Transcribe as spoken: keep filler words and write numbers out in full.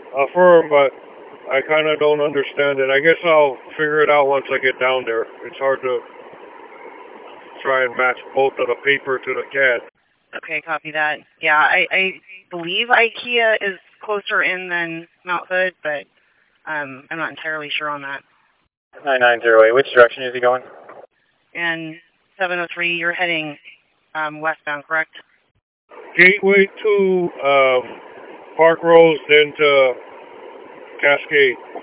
affirm, but I kind of don't understand it. I guess I'll figure it out once I get down there. It's hard to try and match both of the paper to the C A D. Okay, copy that. Yeah, I, I believe IKEA is closer in than Mount Hood, but um, I'm not entirely sure on that. nine nine zero eight, which direction is he going? And seven oh three, you're heading um, westbound, correct? Gateway to um, Park Rose, then to Cascade.